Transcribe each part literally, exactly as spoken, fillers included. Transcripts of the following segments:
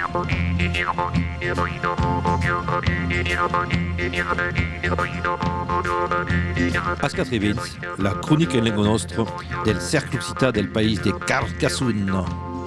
Ascatrivez, la chronique en lingua nostra del Cercle Occitan del País de Carcassonne.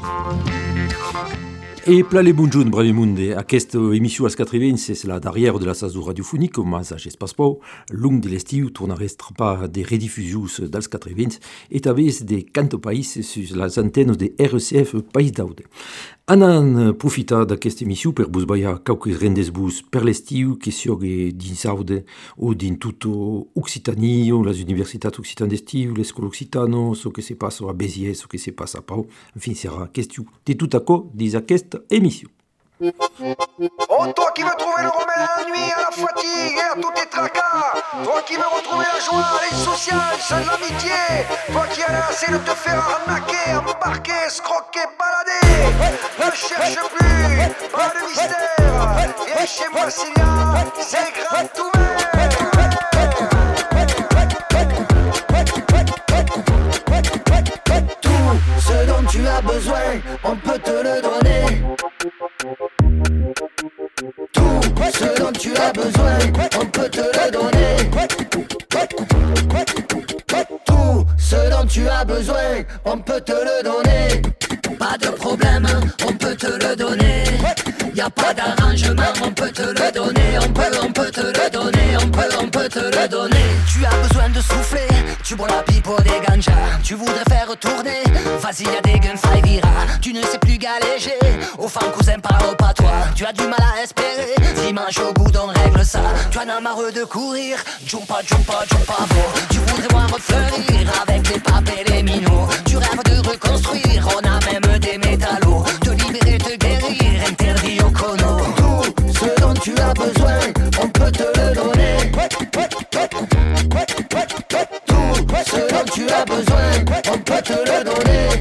Et pla les bonjour, bravi monde. Aquesta émission Ascatrivez, c'est la derrière de la saison radiophonique, mas a j'espace pas, long de l'estiu, tornarà pas des rediffusions d'Ascatrivez, et avec des canto pays sur les antennes de R C F Pays d'Aude. Anan profita d'aquesta émission per vos baia quelques rendez-vous per l'estiu que siogue dins Aude o din tutto Occitanie, les universitats occitanes d'estiu, l'escola occitano, ce que se passe à Béziers, ce que se passe à Pau. Enfin, sera question de tout à quoi dins aquesta émission. Oh, toi qui veux trouver le remède à la nuit, à la fatigue et à tous tes tracas. Toi qui veux retrouver la joie, l'insouciance, seule l'amitié. Toi qui as assez de te faire arnaquer, embarquer, escroquer, balader. Ne cherche plus, pas de mystère. Viens chez moi s'il y a, c'est grand ouvert. Tout ce dont tu as besoin, on peut te le donner. Tout ce dont tu as besoin, on peut te le donner. Tout ce dont tu as besoin, on peut te le donner. Pas de problème, on peut te le donner. Y a pas d'arrangement, on peut te le donner. On peut, on peut te le donner. On peut, on peut te le donner. Tu as besoin de souffler, tu bois la pipe ou des ganjas. Tu voudrais faire tourner, vas-y y'a des gunfights vira. Tu ne sais plus galéger, au fan cousin parle pas toi. Tu as du mal à espérer, dimanche au bout on règle ça. Tu en as marre de courir, jumpa jumpa jumpa beau. Tu voudrais voir fleurir avec les papes et les minots. Tu rêves de reconstruire, on a même des métallos. Te libérer, te guérir, interdit au cono. Tout ce dont tu as besoin, on peut te le donner. Tout ce dont tu as besoin, on peut te le donner.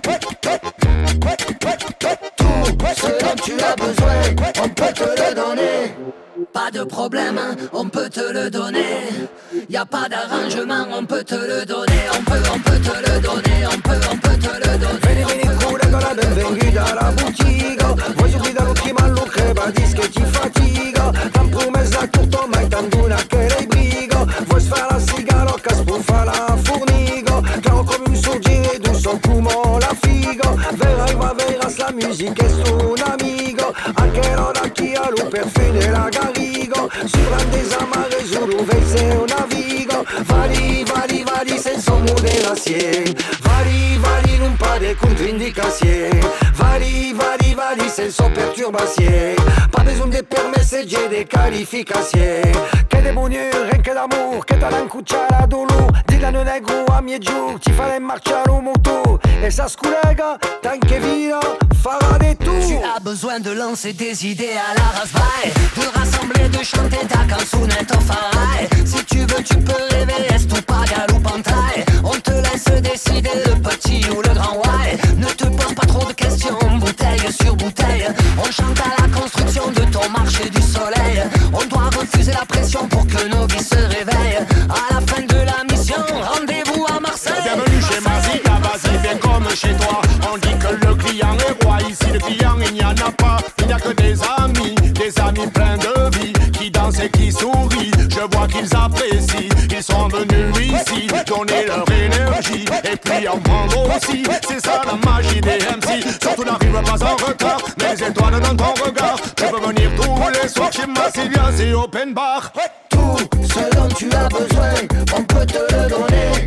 Tout ce dont tu as besoin, on peut te le donner. Pas de problème, on peut te le donner. Y a pas d'arrangement, on peut te le donner. On peut, on peut te le donner. On peut, on peut te le donner. Vieni, vieni, cura con la benvenuta alla boutique. Vuoi subito l'ultima look, ma dis che ti fatica. T'han promessa tutto, ma intanto una che lei brigo. Vuoi sfare la cigarocca, spuffa la fornigo. Claro come un sorgere d'un son come la figo. Verrai, va, verras, la musique è un amico. Anche l'ora chi ha lo perfume della Garrigo. Subran des amarres, Zuluve c'est un navigo. Vali, vali, vali, senza moderazione. Vali, vali, non pas de contre-indicazione. Vali, vali, vali, senza perturbazione. Pas besoin de permis, c'est de qualificazione. Che de bonheur, rien que d'amour, che talent cucciara dolor. Dilano negro a miei giù, ti farei marciare un moto. Et ça se collega, tant que via, farà de tout. Tu as besoin de lancer des idées à la rasbaille, de rassembler, de chanter ta canzone ton farai. Si tu veux, tu peux rêver, est ou pas galou pantaille. On te laisse décider le petit ou le grand why. Ne te pose pas trop de questions, bouteille sur bouteille. On chante à la construction de ton marché du soleil. On doit refuser la pression pour que nos vies se réveillent. À la fin de la mission, rendez-vous à Marseille. Bienvenue chez Mazika, vas-y, viens comme chez toi. On dit que le client est roi, ici le client il n'y en a pas. Il n'y a que des amis, des amis pleins de vie, qui dansent et qui sourient. Je vois qu'ils apprécient, ils sont venus ici donner leur énergie et puis en prendre aussi. C'est ça la magie des M C, surtout n'arrive pas en retard. Les étoiles dans ton regard, je peux venir tous les soirs chez Massilia, c'est open bar. Tout ce dont tu as besoin, on peut te le donner.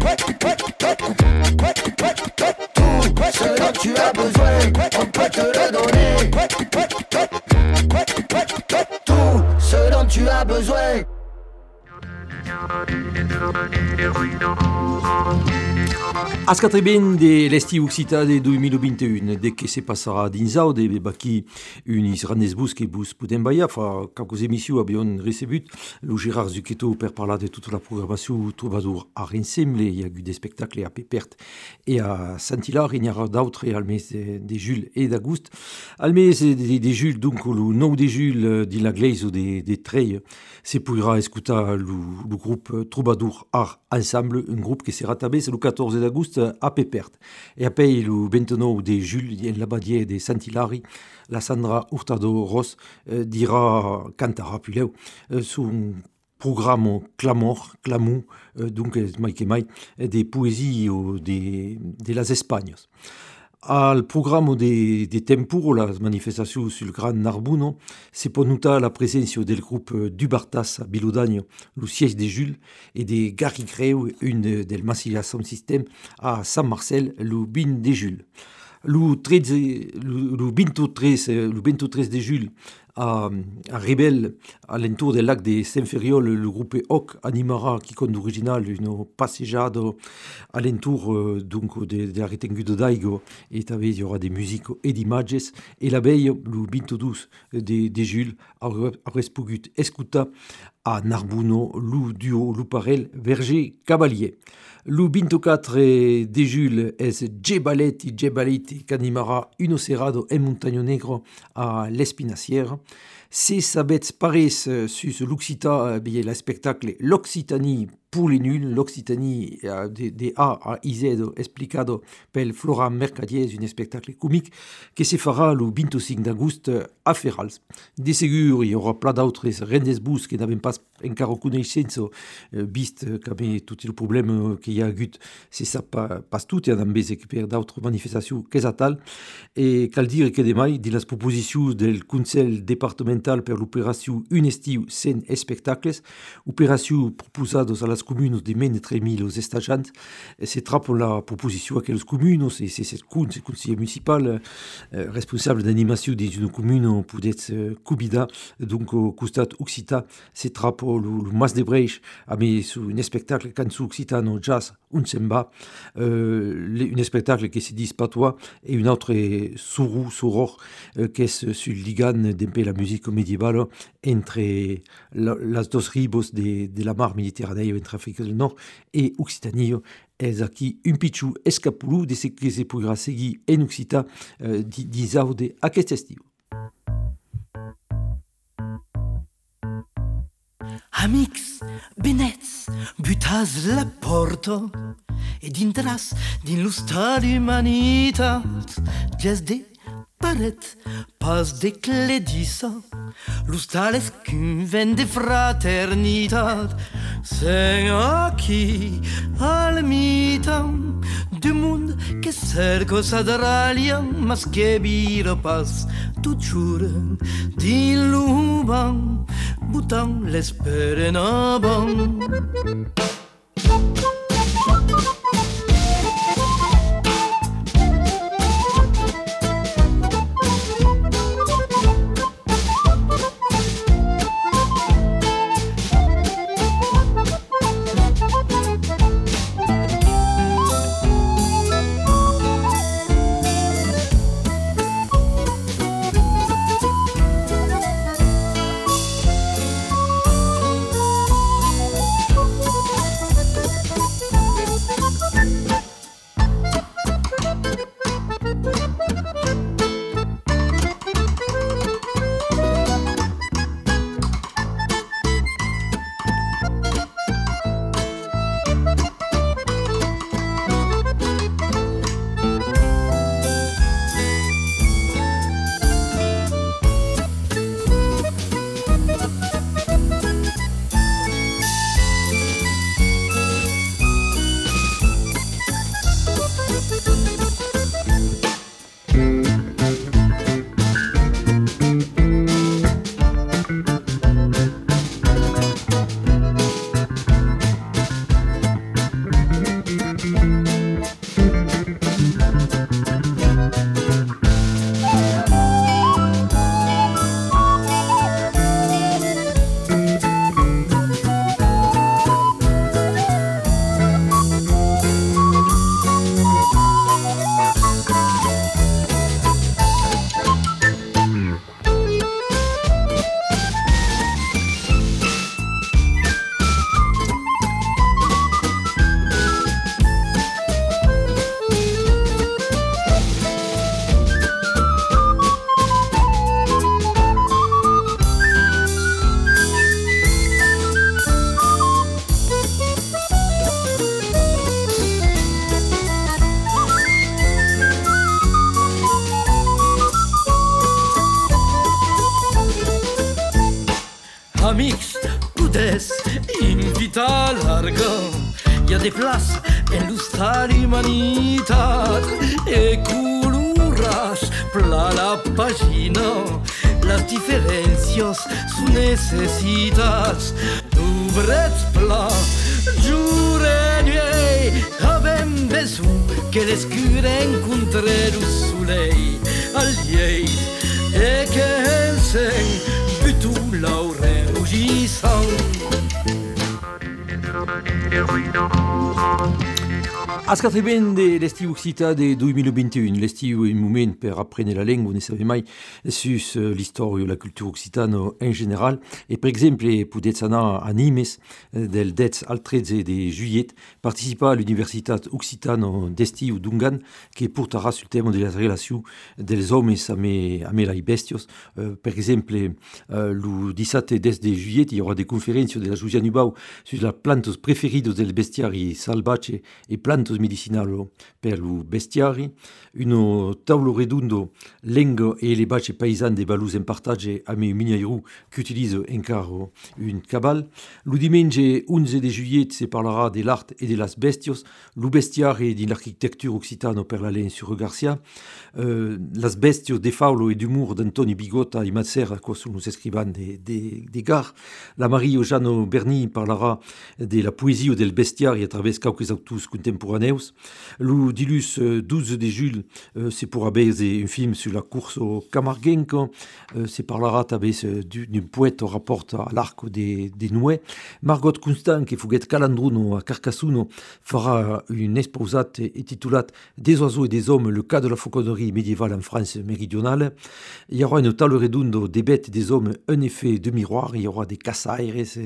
Tout ce dont tu as besoin, on peut te le donner. Tout ce dont tu as besoin. Ascatrivez de l'estiu occitan de deux mille vingt et un, de que se passera dins Aude, e baqui unis rendez-vous que vous podem baia. Fa quelques émissions avions reçu le Gérard Zucchetto per parlar de toute la programmation Troubadour à Rensemble. Il y a eu des spectacles à Pépert et à Saint-Hilaire. Il y aura d'autres al mes de juillet et d'agost. Al mes de, de juillet, donc le neuf de juillet, de la glaise ou de, de Treille, se pourra écouter le, le groupe Troubadour Art ensemble, un groupe qui sera tabé le quatorze d'agoût à Pepert. Et après, le vingt-neuf de juillet, en l'abadie de Sant'Ilari, la Sandra Hurtado Ross euh, dira cantera plus là euh, son programme clamor, clamou, euh, donc Mike et Mike, des poésies euh, des de las Espagnes. Al programme des de Tempuro, la manifestation sur le Gran Narbuno, c'est pour nous la présence du groupe Dubartas à Bilodagno, le siège de Jules, et de Gary Creu, une del Massilia Sound System, à San Marcel, le bin de Jules. Le treize, le, le vingt-treize, le vingt-treize de juillet, à, à Ribel, à l'entour du lac de Saint-Ferriol, le groupe Hoc animera, qui compte d'original, une passeggiade à l'entour euh, donc, de, de la retengude d'Aigo, et il y aura des musiques et des images. Et la veille, le vingt-douze de, de juillet, à Respugut Escuta, à Narbuno, le duo, le parel, Verger Cavalier. Le vingt-quatre de juillet es Gebaletti, Gebaletti, qui animera Uno Cerrado en Montaño Negro à l'Espinacière. C'est Sabets Paris sur l'Occita, bien le spectacle L'Occitanie pour les nuls, l'Occitanie de, de A à Z explicado per Flora Mercadies, un spectacle comique qui se fera le vingt-cinq d'août à Ferrals. De ségur, il y aura plein d'autres rendez-vous qui n'avaient pas encore connaissance, vist comme tous les problèmes qu'il y a à Gut, c'est ça pas, pas tout, il y a d'autres manifestations que ça tal. Et cal dire que demain, de las propositions del Conseil départemental per l'opération Un estiu sen spectacles, opération proposée à las communes de menys de tres mil estajants, se trappa la proposition à aquelles communes, c'est cette commune, c'est le conseiller municipal euh, responsable d'animation d'une commune pour être euh, cubida, donc au costat occita, se trappa le, le Mas de Breix, a mis un spectacle cançó occitano jazz, un samba, euh, un spectacle qui se dit patois, et une autre sourou, soror, euh, qui est sur le ligan d'un peu la musique médiévale entre la, las dos ribos de, de la mar Méditerranée, entre Afrique du Nord et Occitanie. És aquí un pitjor escapulú de ce que se podrà seguir en Occità eh, d'Isaude aquest estiu. Amics, benets, butas la porta e dintras din l'usta d'humanitat, ges de paret, pas de cledissa, l'usta l'escun ven de fraternitat, sen aquí al mitam du mund que cerco sadralia, mas que vira pas tot jure din l'uban, butan l'esperenaban. pudes invita largo. Il y a des places en l'hostal humanitat et coloras pla la pagina. Las diferencias su necessitats. D'obrets pla, jure nuei, avem besoin que l'escure encontre el soleil al lleit e que el seny butu l'aure rugissant. Ascatreben de l'estiu occità de deux mille vingt et un, l'estiu est un moment per apprendre la langue, ne savait mai sus l'histoire et la culture occitane en général. Et par exemple, podetz anar a Nimes del dez al tretze de juillet, participa a l'Universitat Occitane d'estiu d'Ungan, que portara sul tema de la relació dels homes amb, amb les bestios. Uh, per exemple, uh, le dix-sept des de juillet, il y aura des conférences de la Josiane Hubau sur les plantes preferides del bestiari salvatge et plantes medicinalo per lo bestiari, uno taulo redondo lengo e le bacie paisan de balus en partage a me minairu que utilise encara un cabal. Lo diumenge onze de juillet se parlera de l'art et de las bestios, lo bestiari din l'architecture occitano per la len sur Garcia, uh, las bestios de faulo e d'humour d'Antoni Bigota i Matser, quoi sont nos escrivans de, de, de gare. La Marie Eugène Berny parlera de la poésie del bestiari a travers quelques autos contemporaneus. Le dilus douze de juillet, euh, c'est pour abaisser un film sur la course au Camarguenco. Euh, c'est parlera tabès d'un poète au rapport à l'arc des, des Nouets. Margot Constant, qui fouguet Calandruno à Carcassuno, fera une exposate intitulée Des oiseaux et des hommes, le cas de la fauconnerie médiévale en France méridionale. Il y aura une table redondo des bêtes et des hommes, un effet de miroir. Il y aura des cassaires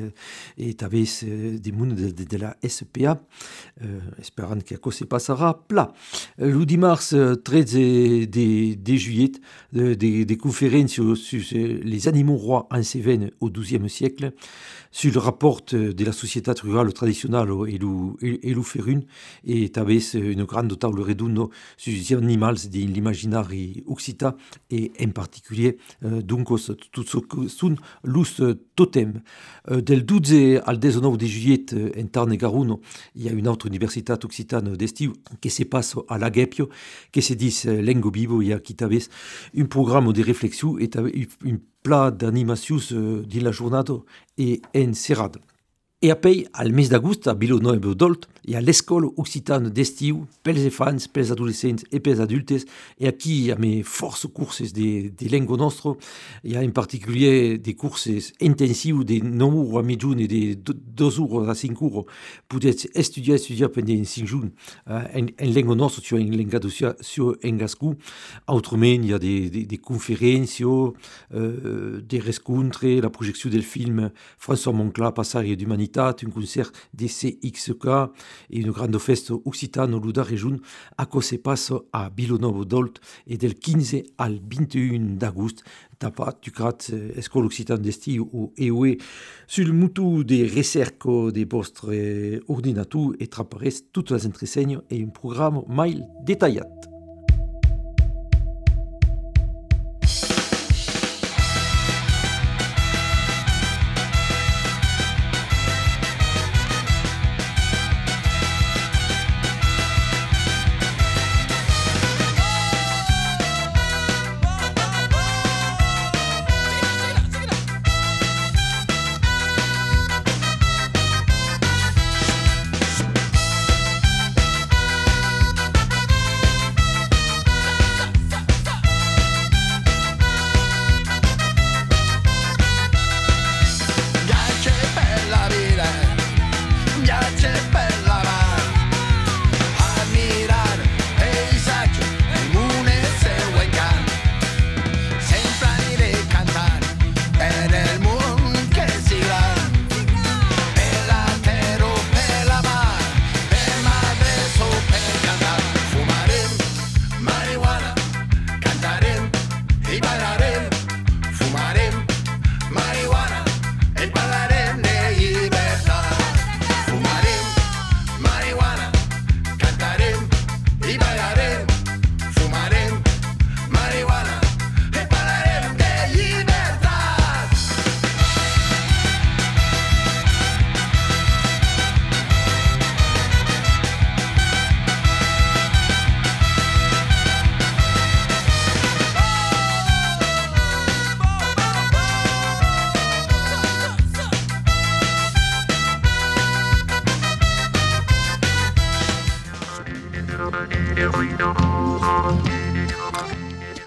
et tabès des mounes de, de, de la S P A, euh, espérant que que se passera plat. Le dimanche treize de, de juillet, des de, de conférences sur les animaux rois en Cévennes au douzième siècle, sur le rapport de la société rurale traditionnelle et le, et le ferrune, et tabès une grande table redonde sur les animaux de l'imaginaire occitan, et en particulier, donc, tout ce que sont les totems. Del douze al dix-neuf de juillet, en Tarn-et-Garonne, il y a une autre université occitane d'estiu qui se passe à la Guepio, qui se dit Lengo Bibo, il y a qui tabès un programme de réflexion et un plat d'animation dans la journée et en serrade. Et après, al mes d'agost, à Villeneuve d'Olt, il y a l'école occitane d'estiu, pels enfants, pels adolescents et pels adultes, et aquí il y a mes forces courses de, de lengo nostro, il y a en particulier des courses intensives de neuf jours à mitjun et de deux jours à cinq jours, pour étudier, étudier pendant cinq jours en, en lengo nostro, sur en lenga sur en gascou. Autrement, il y a des, des, des conférences, euh, des rencontres, la projection del film François Moncla, Passari d'Humanité, un concert de C X K et une grande fête occitane au Luda Région à quoi se passe à Villeneuve d'Olt et del quinze al vingt et un d'agost. Tapa, tu crates École Occitane d'Estiu ou E O E sur le moutou des recerques de vostre ordinateur et trapares toutes les entreseignes et un programme mail détaillé.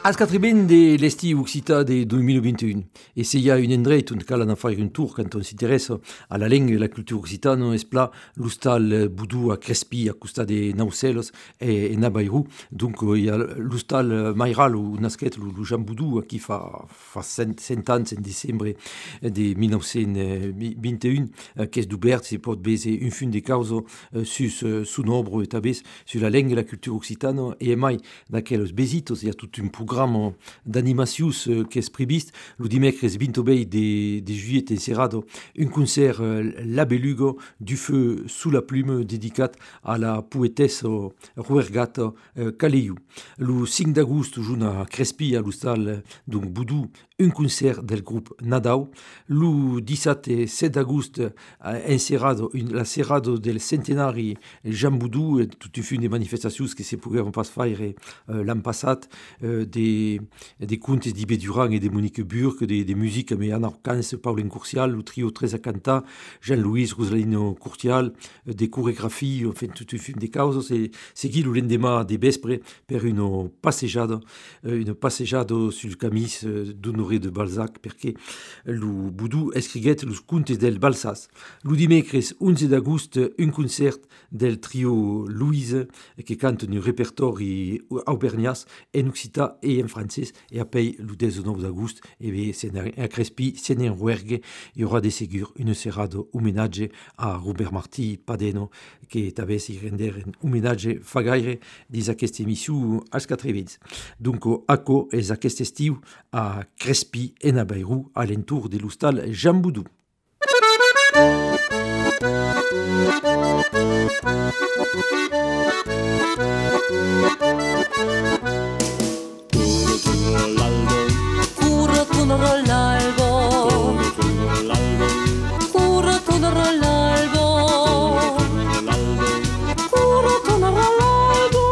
Als quatriben de l'estiu occità de deux mille vingt et un. Et s'il y a une endret on cal en faire un tour quand on s'intéresse à la langue et la culture occitane, es pla l'hostal Boudou à Crespi, à costa de Naucelos et, et Nabairou. Donc il y a l'hostal Mairal ou nasquet, le Jean Boudou, qui fa, fa cent, cent ans en décembre de mille neuf cent vingt et un, qui est d'ouvert, c'est pour baiser une fin de cause sur son nombre et tabès sur la langue et la culture occitane. Et mai, d'aquelles besitos, il y a tout un programme d'animations qui est prévist. Le dimecres vingt-deux de, de juillet encerrado un concert La Belugo du feu sous la plume dédicat à la poétesse Ruergata Caleiu. Le cinq d'agosto joue à Crespi à l'hostal donc Boudou un concert del groupe Nadao. Le dix-sept et sept d'agosto encerrado la serrado del centenari Jean Boudou et toute une des manifestations que se pouvaient pas faire euh, l'an passat euh, des, des contes d'Ibé Durand et de Monique Burke, des, des musiques mais Anna Orcans, Pauline Courcial, le trio Teresa Canta, Jean-Louis, Rosalino Courtial, euh, des chorégraphies, enfin tout un film des causes, c'est, c'est qui le lendemain des Vespres per une passejada, euh, une passejada sur le camis euh, d'Honoré de Balzac, perché le Boudou escriguet los contes del Balsas. Le dimecres onze d'agosto un concert del trio Louise qui cante un répertoire aubergnas en occitan et en français, et après le dix-neuf d'agosto et bien à Crespi, c'est en Ruergue, il y aura des ségur une serrade hommage à Robert Martí Padeno qui avait si render un hommage fagaire des aquesta émission als quatre-vingts. Donc aco és aquest estiu a Crespi en a Bayrou à l'entour de l'hostal Jean Boudou. Curro tunro l'albo, curro tunro l'albo, curro tunro l'albo.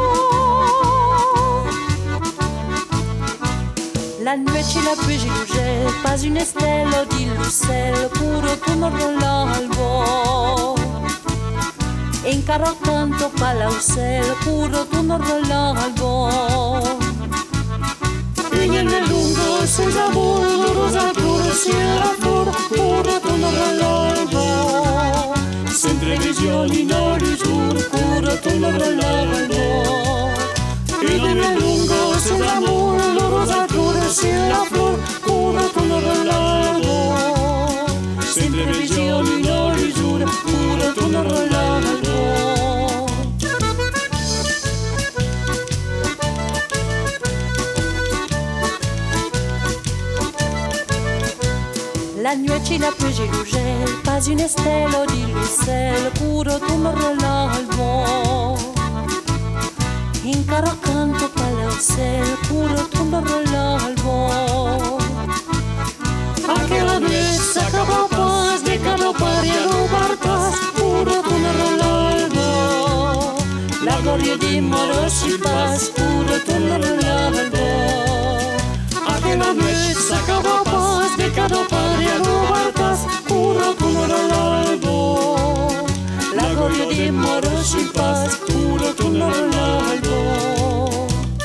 La nuit c'è la pluie gel, pas une stella di lucel, curro tunro l'albo. In carro canto palausel, curro tunro l'albo. In el lungo senza bullo, rosa pura sia la flor, curro tunro l'albo. Sempre visioni no l'usur, curro tunro l'albo. In el lungo senza bullo, rosa pura sia la flor, curro tunro l'albo. Sempre visioni no l'usur, curro tunro l'albo. La nuit c'è la pluie et le gel, pas une stella di lucel, curro tunro l'albo. In carro accanto palausel, curro tunro l'albo. Anche la nuit s'acaba pas de canopari a rubartas, curro tunro l'albo. La gloria di moro si pas, curro tunro l'albo. Anche la nuit s'acaba pas de canopari a rubartas, curro tunro l'albo. La gloria di moro si pas, curro tunro l'albo.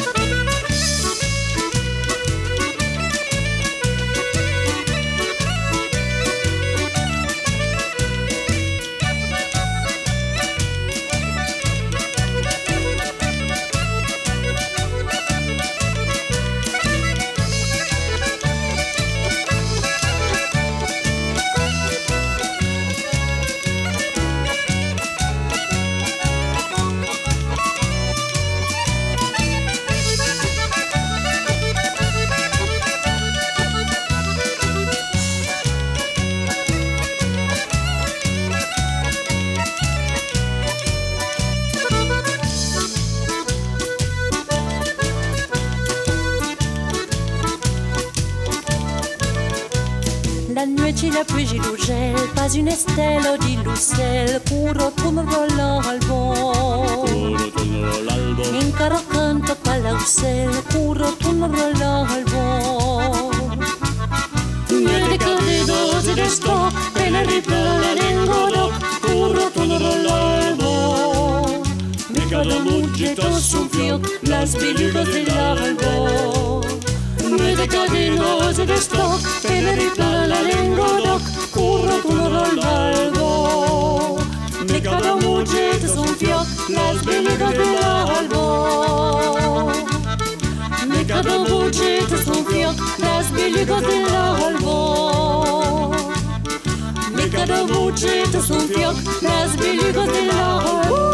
C'è la pluie et le gel, pas une stella di lucel, curro tunro l'albo. In carro canto palausel, curro tunro l'albo. Niente che dose de sto, per la riplala nengono, curro tunro l'albo. Me cada muggito su un fio, las belugas dell'albo. Cittadinos de stock, Tenerife, la lingua doc, curro turno l'albo. Me cada mujer son fioc, las beligas del albo. Me cada mujer son fioc, las beligas del albo. Me cada mujer son fioc, las beligas del albo.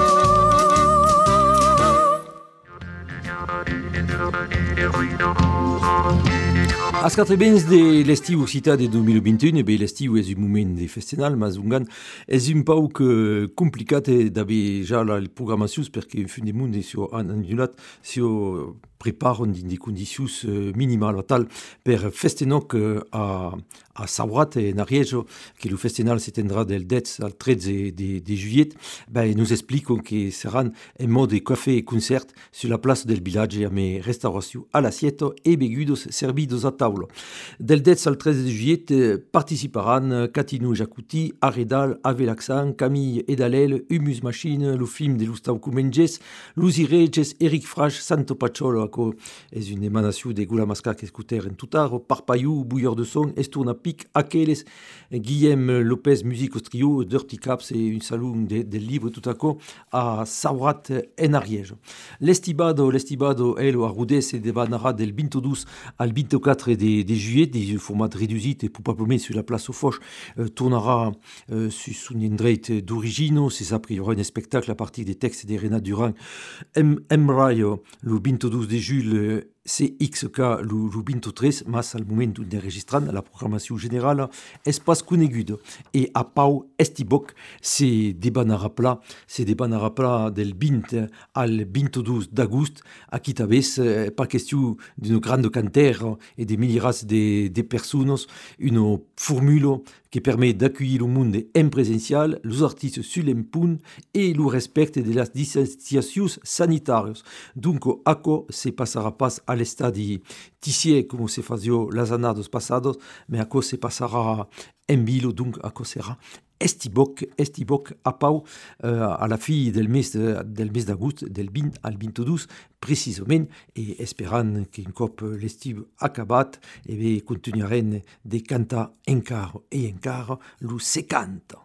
As quatre-vents de l'estiu occità de dos mil vint u, e bé l'estiu és un moment de festival, mas ungan és un pauc complicat d'haver ja la programacions perquè fin de mund si han annulat si preparen din de condicions minimales tal per festenoc a, a Saurat en Ariejo, que le festival s'étendra del dez al tretze de, de juillet, ben, nous expliquons que seran un mode de café et concert sur la place del village amb restauració a l'assietto e begudos servidos a taula. Del dez al tretze de juillet participaran Catino Jacuti, Aredal, Avelaxan, Camille Edalel, Humus Machine, le film de Gustavo Comenges, Lucy Reges, Eric Frasch, Santo Pacciolo, és une émanation de Gula Masca que escuter en tutar, Parpayou, Bouilleur de son, Estourna Pic, Aqueles, Guillaume Lopez, Musique au trio, Dirty Caps et une salon del de livre tout à coup à Saurat en Ariège. L'estibado, l'estibado, el a Rodez se devanara del vingt-deux al vingt-quatre de, de juillet, des formats réduits et probablement sur la place aux Foches, euh, tournera euh, sur un endroit d'origine, c'est après il y aura un spectacle à partir des textes de Renat Durand, M. Rayo, le vingt-deux de Jules, C X K le, le vingt-tres, mas al moment d'enregistrant la programmation générale és pas coneguda. Et a Pau Estiboc, c'est debanara pla, c'est debanara pla del vint al vingt-deux d'agost, a qui t'avès eh, pas question d'une grande cantère et des milliers de, de personnes, une formule qui permet d'accueillir le monde en présentiel, les artistes sur l'empunt et le respect de las distanciacions sanitarias. Donc, ako se passera pas à l'estadi Tissier, comme se fazio las annados passados, mais ako se passera en vilo, donc ako sera Estiboc, Estiboc a Pau, euh, à la fin del mes, del mes d'agost, del vint al vingt-deux, precisament, et esperant qu'un cop l'estiu acabat, e bé continuarem de cantar encara e encara lo se canta.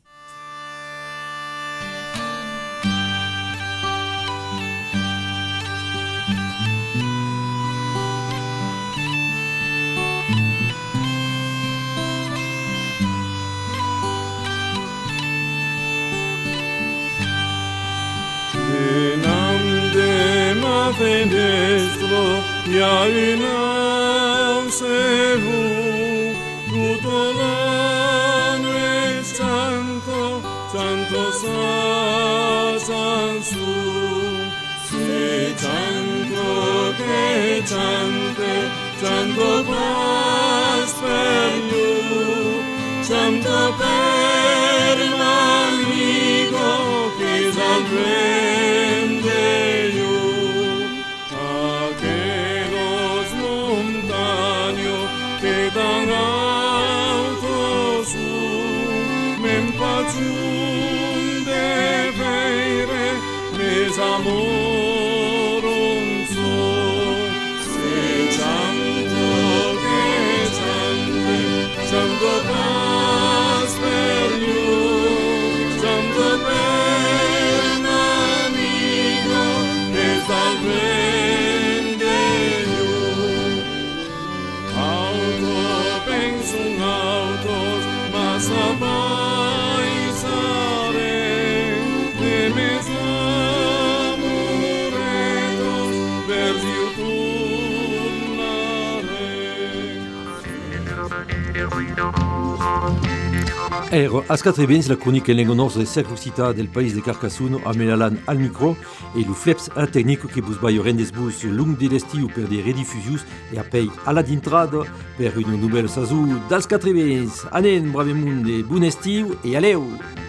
Fenestro y hay un cielo, tutto l'anno è santo, santo sa, san su, se santo che sante, santo pas per you, santo per l'amico che salvende you. Amor un son, se santo che sante, santo pas per you, santo per l'amico che salvende you. Auto penso un autos, ma sabai sare, de mes Er, as quatre-vents, la chronique en lengonors de cercle occità del país de Carcassonne, a Melalan al micro, et le fleps a la technique que vos baillorem desbus lung de l'estiu per des rediffusions et a pei a la dintrada per une nouvelle sazou d'als quatre-vents. Anem, brave monde, bon estiu et aleu!